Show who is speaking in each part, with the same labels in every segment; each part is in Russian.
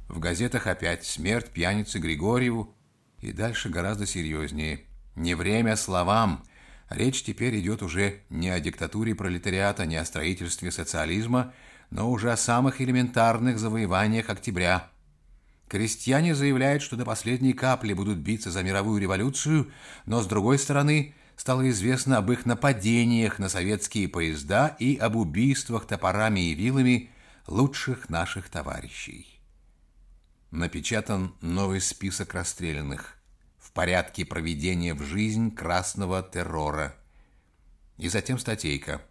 Speaker 1: В газетах опять смерть пьяницы Григорьеву. И дальше гораздо серьезнее. Не время словам. Речь теперь идет уже не о диктатуре пролетариата, не о строительстве социализма, но уже о самых элементарных завоеваниях октября. Крестьяне заявляют, что до последней капли будут биться за мировую революцию, но, с другой стороны, стало известно об их нападениях на советские поезда и об убийствах топорами и вилами лучших наших товарищей. Напечатан новый список расстрелянных в порядке проведения в жизнь красного террора. И затем статейка.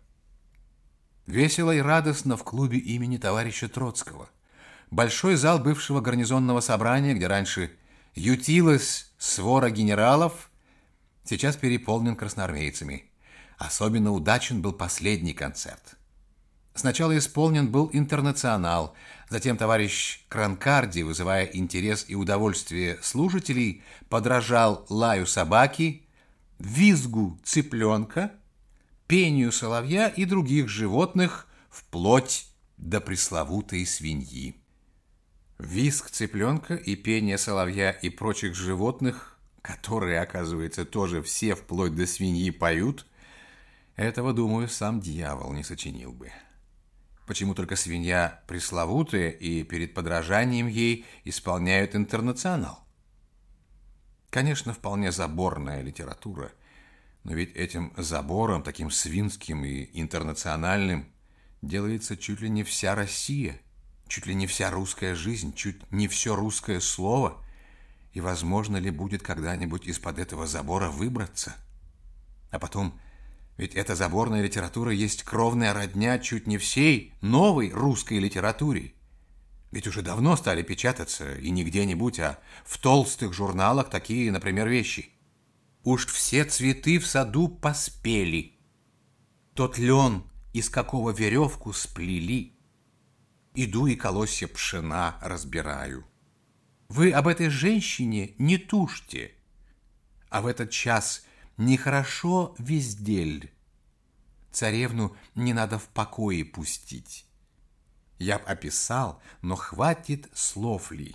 Speaker 1: Весело и радостно в клубе имени товарища Троцкого. Большой зал бывшего гарнизонного собрания, где раньше ютилась свора генералов, сейчас переполнен красноармейцами. Особенно удачен был последний концерт. Сначала исполнен был «Интернационал», затем товарищ Кранкарди, вызывая интерес и удовольствие слушателей, подражал лаю собаки, визгу цыпленка, пению соловья и других животных, вплоть до пресловутой свиньи. Визг цыпленка и пение соловья и прочих животных, которые, оказывается, тоже все вплоть до свиньи поют, этого, думаю, сам дьявол не сочинил бы. Почему только свинья пресловутая и перед подражанием ей исполняют «Интернационал»? Конечно, вполне заборная литература, но ведь этим забором, таким свинским и интернациональным, делается чуть ли не вся Россия, чуть ли не вся русская жизнь, чуть не все русское слово. И возможно ли будет когда-нибудь из-под этого забора выбраться? А потом, ведь эта заборная литература есть кровная родня чуть не всей новой русской литературе. Ведь уже давно стали печататься, и не где-нибудь, а в толстых журналах такие, например, вещи. Уж все цветы в саду поспели. Тот лен, из какого веревку сплели. Иду и колосья пшена разбираю. Вы об этой женщине не тужьте, а в этот час нехорошо вездель. Царевну не надо в покое пустить. Я б описал, но хватит слов ли.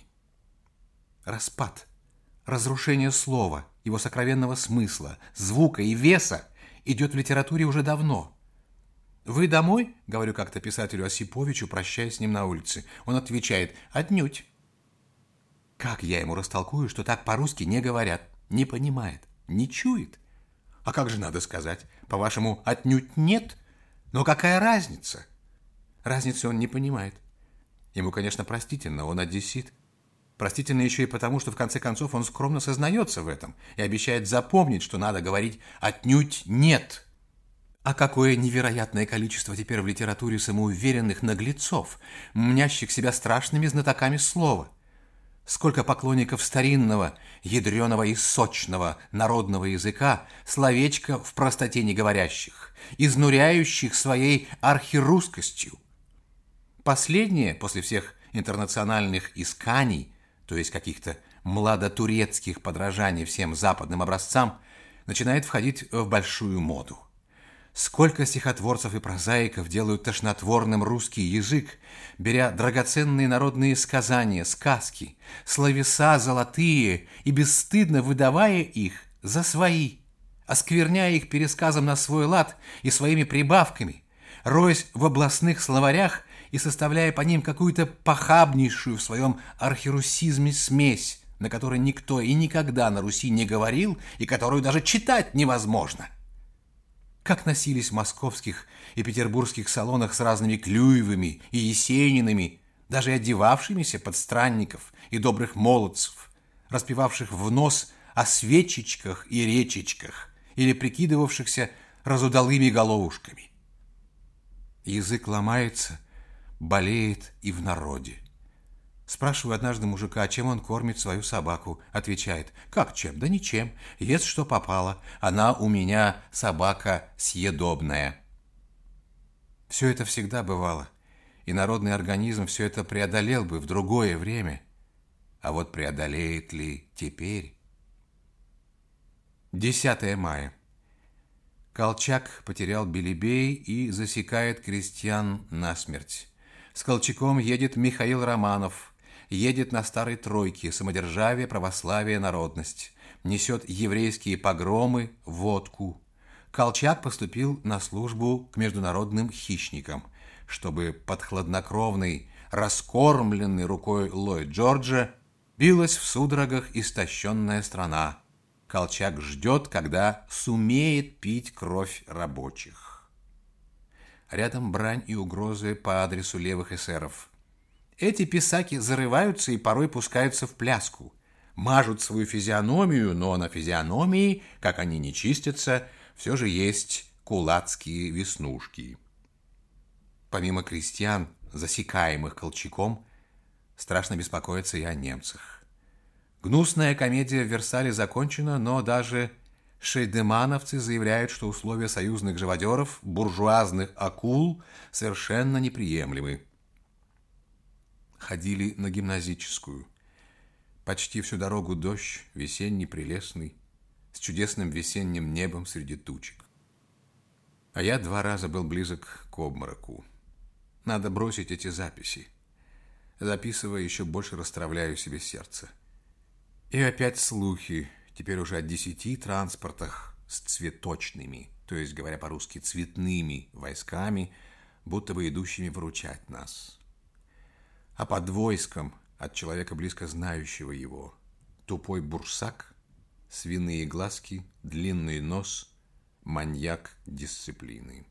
Speaker 1: Распад, разрушение слова, его сокровенного смысла, звука и веса идет в литературе уже давно. «Вы домой?» — говорю как-то писателю Осиповичу, прощаясь с ним на улице. Он отвечает: «Отнюдь». Как я ему растолкую, что так по-русски не говорят? Не понимает, не чует. А как же надо сказать? По-вашему, отнюдь нет? Но какая разница? Разницы он не понимает. Ему, конечно, простительно, он одессит. Простительно еще и потому, что в конце концов он скромно сознается в этом и обещает запомнить, что надо говорить «отнюдь нет». А какое невероятное количество теперь в литературе самоуверенных наглецов, мнящих себя страшными знатоками слова. Сколько поклонников старинного, ядреного и сочного народного языка, словечко в простоте не говорящих, изнуряющих своей архирусскостью. Последнее, после всех интернациональных исканий, то есть каких-то младотурецких подражаний всем западным образцам, начинает входить в большую моду. Сколько стихотворцев и прозаиков делают тошнотворным русский язык, беря драгоценные народные сказания, сказки, словеса золотые и бесстыдно выдавая их за свои, оскверняя их пересказом на свой лад и своими прибавками, роясь в областных словарях и составляя по ним какую-то похабнейшую в своем архирусизме смесь, на которой никто и никогда на Руси не говорил и которую даже читать невозможно. Как носились в московских и петербургских салонах с разными Клюевыми и Есенинами, даже одевавшимися под странников и добрых молодцев, распевавших в нос о свечечках и речечках или прикидывавшихся разудалыми головушками. Язык ломается, болеет и в народе. Спрашиваю однажды мужика, а чем он кормит свою собаку. Отвечает: как чем? Да ничем. Ест, что попало. Она у меня собака съедобная. Все это всегда бывало, и народный организм все это преодолел бы в другое время. А вот преодолеет ли теперь? 10 мая. Колчак потерял Белебей и засекает крестьян насмерть. С Колчаком едет Михаил Романов. едет на старой тройке: самодержавие, православие, народность. Несет еврейские погромы, водку. Колчак поступил на службу к международным хищникам, чтобы под хладнокровной, раскормленной рукой Ллойд Джорджа билась в судорогах истощенная страна. Колчак ждет, когда сумеет пить кровь рабочих. Рядом брань и угрозы по адресу левых эсеров. Эти писаки зарываются и порой пускаются в пляску. Мажут свою физиономию, но на физиономии, как они не чистятся, все же есть кулацкие веснушки. Помимо крестьян, засекаемых Колчаком, страшно беспокоиться и о немцах. Гнусная комедия в Версале закончена, но даже шейдемановцы заявляют, что условия союзных живодеров, буржуазных акул, совершенно неприемлемы. Ходили на гимназическую. Почти всю дорогу дождь, весенний, прелестный, с чудесным весенним небом среди тучек. А я 2 раза был близок к обмороку. Надо бросить эти записи. Записывая, еще больше расстравляю себе сердце. И опять слухи, теперь уже о 10 транспортах с цветочными, то есть, говоря по-русски, цветными войсками, будто бы идущими выручать нас. А под войском, от человека, близко знающего его, тупой бурсак, свиные глазки, длинный нос, маньяк дисциплины.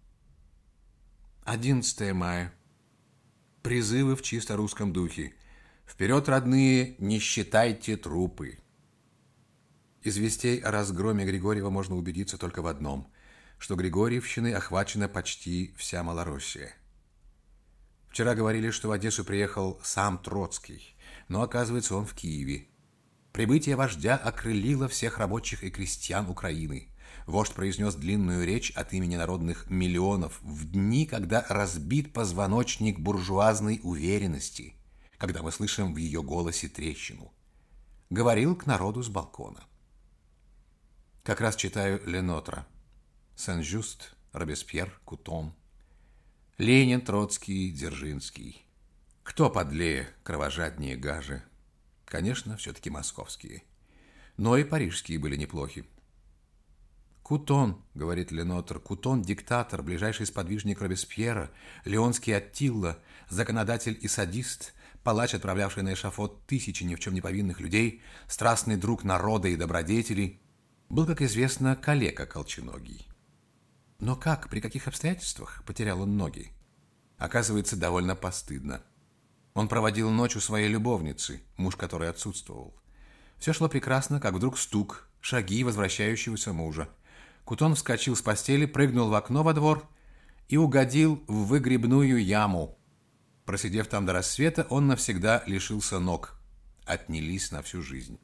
Speaker 1: 11 мая. Призывы в чисто русском духе. Вперед, родные, не считайте трупы. Из вестей о разгроме Григорьева можно убедиться только в одном, что Григорьевщиной охвачена почти вся Малороссия. Вчера говорили, что в Одессу приехал сам Троцкий, но, оказывается, он в Киеве. Прибытие вождя окрылило всех рабочих и крестьян Украины. Вождь произнес длинную речь от имени народных миллионов в дни, когда разбит позвоночник буржуазной уверенности, когда мы слышим в ее голосе трещину. Говорил к народу с балкона. Как раз читаю Ленотра. Сен-Жюст, Робеспьер, Кутон. Ленин, Троцкий, Дзержинский. Кто подлее, кровожаднее, гаже? Конечно, все-таки московские. Но и парижские были неплохи. Кутон, говорит Ленотр, Кутон – диктатор, ближайший сподвижник Робеспьера, леонский Аттила, законодатель и садист, палач, отправлявший на эшафот тысячи ни в чем не повинных людей, страстный друг народа и добродетелей, был, как известно, калека колченогий. Но как, при каких обстоятельствах потерял он ноги? Оказывается, довольно постыдно. Он проводил ночь у своей любовницы, муж которой отсутствовал. Все шло прекрасно, как вдруг стук, шаги возвращающегося мужа. Кутон вскочил с постели, прыгнул в окно во двор и угодил в выгребную яму. Просидев там до рассвета, он навсегда лишился ног. Отнялись на всю жизнь.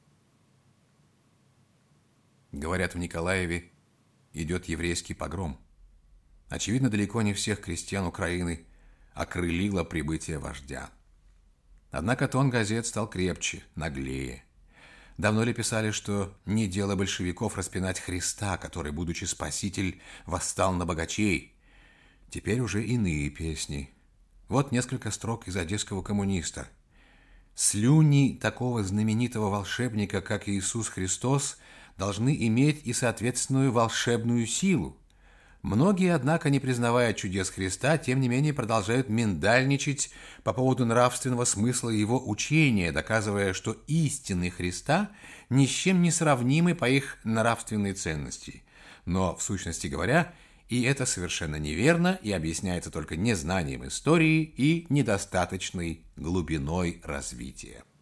Speaker 1: Говорят, в Николаеве идет еврейский погром. Очевидно, далеко не всех крестьян Украины окрылило прибытие вождя. Однако тон газет стал крепче, наглее. Давно ли писали, что не дело большевиков распинать Христа, который, будучи спаситель, восстал на богачей? Теперь уже иные песни. Вот несколько строк из «Одесского коммуниста». «Слюни такого знаменитого волшебника, как Иисус Христос, должны иметь и соответственную волшебную силу. Многие, однако, не признавая чудес Христа, тем не менее продолжают миндальничать по поводу нравственного смысла его учения, доказывая, что истины Христа ни с чем не сравнимы по их нравственной ценности. Но, в сущности говоря, и это совершенно неверно и объясняется только незнанием истории и недостаточной глубиной развития.